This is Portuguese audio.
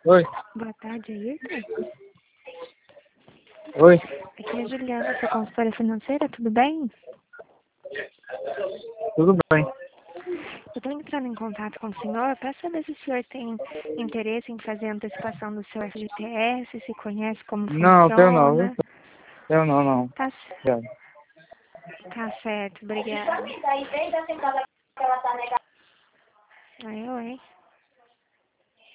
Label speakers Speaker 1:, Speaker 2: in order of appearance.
Speaker 1: Oi.
Speaker 2: Boa tarde, Ayrton.
Speaker 1: Oi.
Speaker 2: Aqui é a Juliana, sua consultora financeira, tudo bem?
Speaker 1: Tudo bem.
Speaker 2: Eu estou entrando em contato com o senhor para saber se o senhor tem interesse em fazer a antecipação do seu FGTS, se conhece como
Speaker 1: Não, tenho não, viu?
Speaker 2: funciona.
Speaker 1: Tenho não.
Speaker 2: Tá,
Speaker 1: Obrigado.
Speaker 2: tá certo, obrigada. Oi, oi.